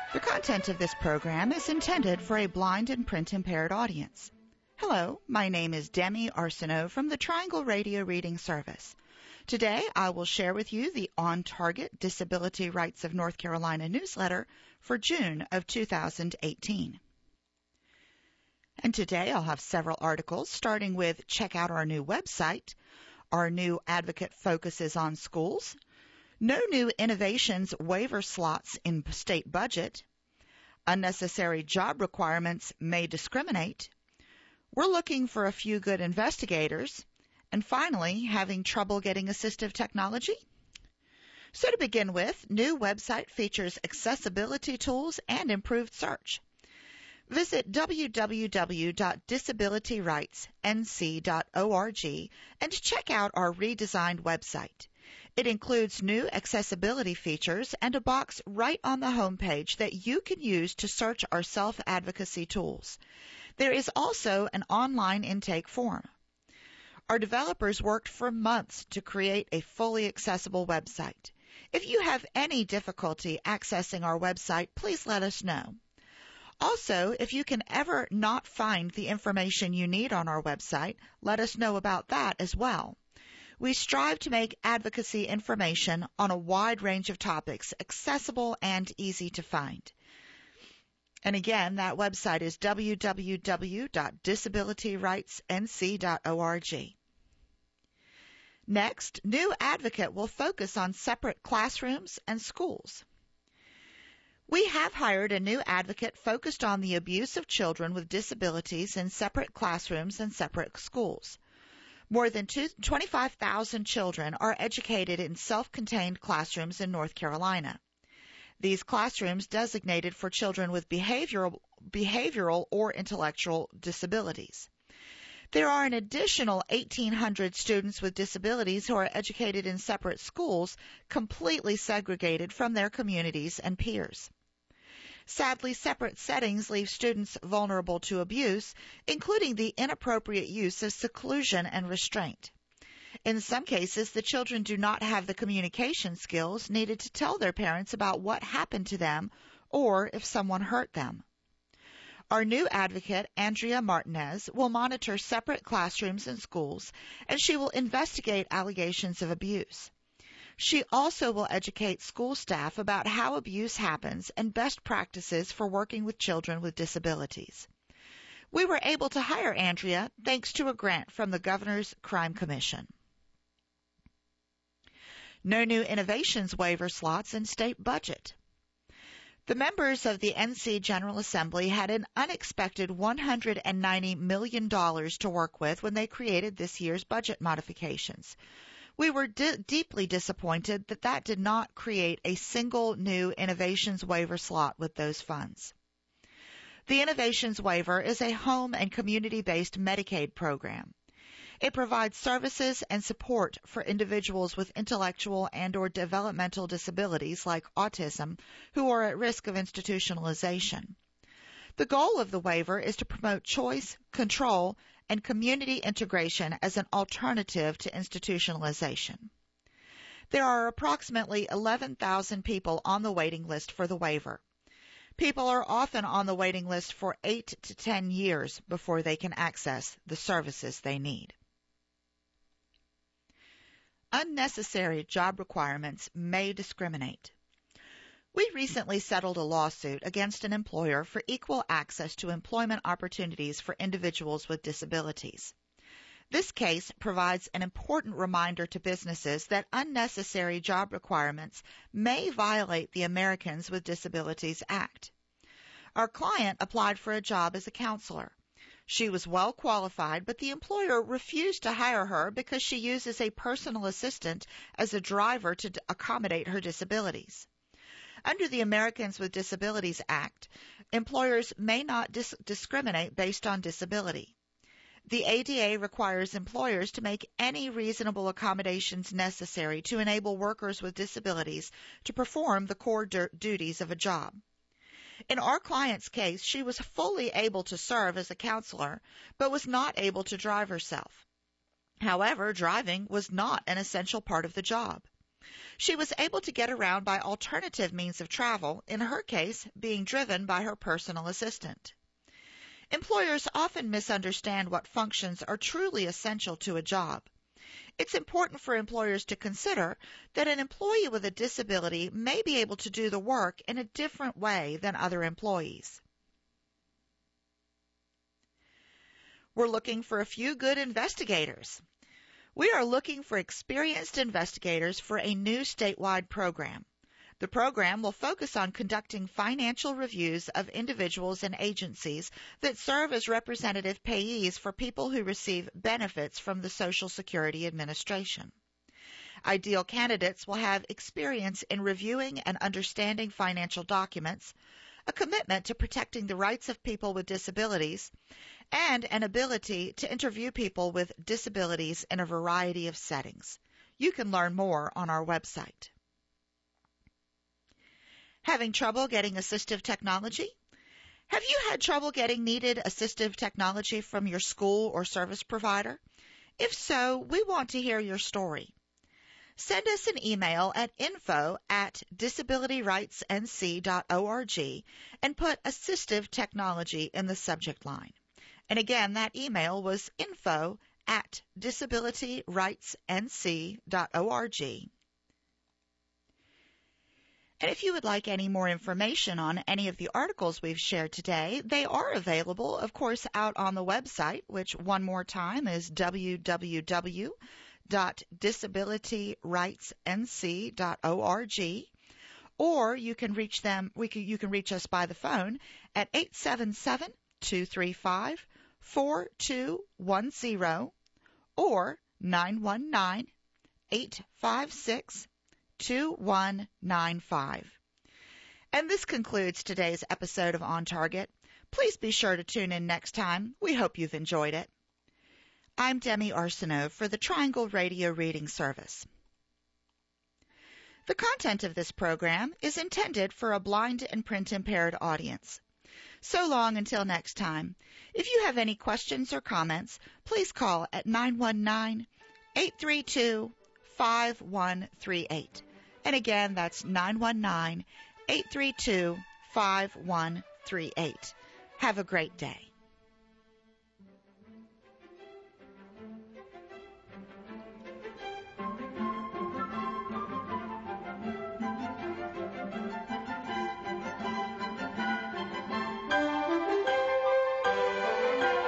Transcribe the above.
The content of this program is intended for a blind and print-impaired audience. Hello, my name is Demi Arsenault from the Triangle Radio Reading Service. Today, I will share with you the On Target Disability Rights of North Carolina newsletter for June of 2018. And today, I'll have several articles, starting with check out our new website. Our new advocate focuses on schools. No new innovations waiver slots in state budget. Unnecessary job requirements may discriminate. We're looking for a few good investigators. And finally, having trouble getting assistive technology? So to begin with, new website features accessibility tools and improved search. Visit www.disabilityrightsnc.org and check out our redesigned website. It includes new accessibility features and a box right on the homepage that you can use to search our self-advocacy tools. There is also an online intake form. Our developers worked for months to create a fully accessible website. If you have any difficulty accessing our website, please let us know. Also, if you can ever not find the information you need on our website, let us know about that as well. We strive to make advocacy information on a wide range of topics accessible and easy to find. And again, that website is www.disabilityrightsnc.org. Next, new advocate will focus on separate classrooms and schools. We have hired a new advocate focused on the abuse of children with disabilities in separate classrooms and separate schools. More than 25,000 children are educated in self-contained classrooms in North Carolina. These classrooms designated for children with behavioral or intellectual disabilities. There are an additional 1,800 students with disabilities who are educated in separate schools, completely segregated from their communities and peers. Sadly, separate settings leave students vulnerable to abuse, including the inappropriate use of seclusion and restraint. In some cases, the children do not have the communication skills needed to tell their parents about what happened to them or if someone hurt them. Our new advocate, Andrea Martinez, will monitor separate classrooms and schools, and she will investigate allegations of abuse. She also will educate school staff about how abuse happens and best practices for working with children with disabilities. We were able to hire Andrea thanks to a grant from the Governor's Crime Commission. No new innovations waiver slots in state budget. The members of the NC General Assembly had an unexpected $190 million to work with when they created this year's budget modifications. We were deeply disappointed that did not create a single new innovations waiver slot with those funds. The innovations waiver is a home and community-based Medicaid program. It provides services and support for individuals with intellectual and/or developmental disabilities like autism who are at risk of institutionalization. The goal of the waiver is to promote choice, control, and community integration as an alternative to institutionalization. There are approximately 11,000 people on the waiting list for the waiver. People are often on the waiting list for 8 to 10 years before they can access the services they need. Unnecessary job requirements may discriminate. We recently settled a lawsuit against an employer for equal access to employment opportunities for individuals with disabilities. This case provides an important reminder to businesses that unnecessary job requirements may violate the Americans with Disabilities Act. Our client applied for a job as a counselor. She was well qualified, but the employer refused to hire her because she uses a personal assistant as a driver to accommodate her disabilities. Under the Americans with Disabilities Act, employers may not discriminate based on disability. The ADA requires employers to make any reasonable accommodations necessary to enable workers with disabilities to perform the core duties of a job. In our client's case, she was fully able to serve as a counselor, but was not able to drive herself. However, driving was not an essential part of the job. She was able to get around by alternative means of travel, in her case, being driven by her personal assistant. Employers often misunderstand what functions are truly essential to a job. It's important for employers to consider that an employee with a disability may be able to do the work in a different way than other employees. We're looking for a few good investigators. We are looking for experienced investigators for a new statewide program. The program will focus on conducting financial reviews of individuals and agencies that serve as representative payees for people who receive benefits from the Social Security Administration. Ideal candidates will have experience in reviewing and understanding financial documents, a commitment to protecting the rights of people with disabilities, and an ability to interview people with disabilities in a variety of settings. You can learn more on our website. Having trouble getting assistive technology? Have you had trouble getting needed assistive technology from your school or service provider? If so, we want to hear your story. Send us an email at info@disabilityrightsnc.org and put assistive technology in the subject line. And again, that email was info@disabilityrightsnc.org. And if you would like any more information on any of the articles we've shared today, they are available, of course, out on the website, which one more time is www.disabilityrightsnc.org, or you can reach us by the phone at 877-235-4210 or 919-856-2195. And this concludes today's episode of On Target. Please be sure to tune in next time. We hope you've enjoyed it. I'm Demi Arsenault for the Triangle Radio Reading Service. The content of this program is intended for a blind and print-impaired audience. So long until next time. If you have any questions or comments, please call at 919-832-5138. And again, that's 919-832-5138. Have a great day.